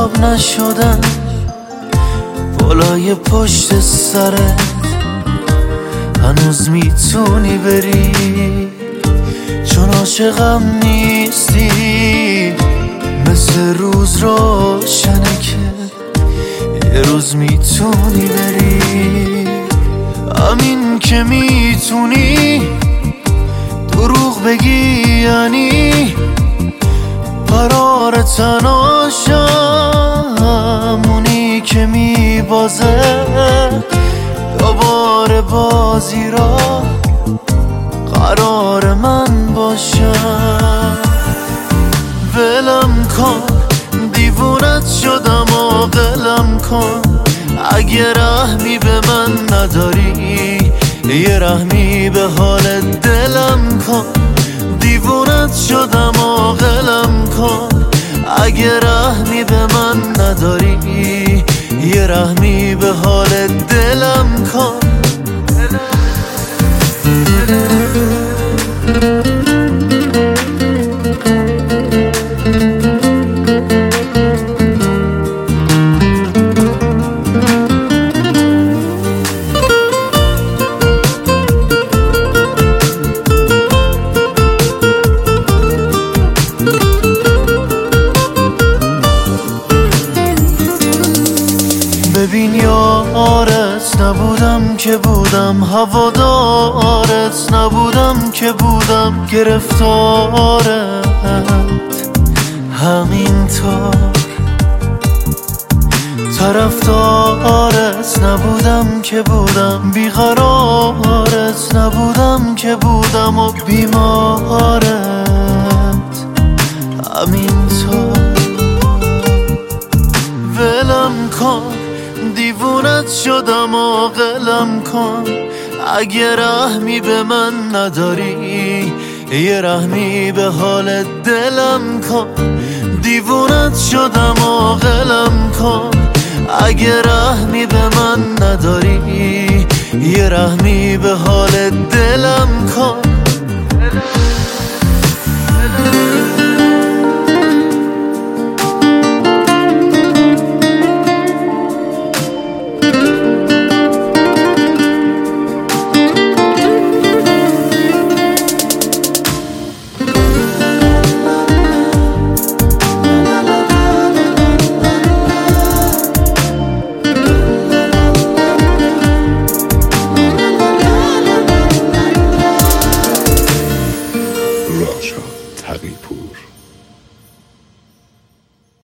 خواب نشدن بالای پشت سرت، هنوز میتونی بری چون عاشقم نیستی. مثل روز روشنه که یه روز میتونی بری. همین که میتونی دروغ بگی یعنی قرار تناشم، اونی که میبازه دوباره بازی را قرار من باشم. ولم کن دیوونت شدم عاقلم کن، اگه رحمی به من نداری یه رحمی به حال دلم کن. دیوونت شدم عاقلم کن، اگه رحمی به من نداری یه رحمی به حال دلم کن. ببین یارت نبودم که بودم، هوادارت نبودم که بودم، گرفتارت همینطور. طرفدارت نبودم که بودم، بیقرارت نبودم که بودم و بیمارت همینطور. ولم کن دیوونت شدم عاقلم کن، اگه رحمی به من نداری یه رحمی به حال دلم کن. دیوونت شدم عاقلم کن، اگه رحمی به من نداری یه رحمی به حال دلم کن. راژا تقی‌پور.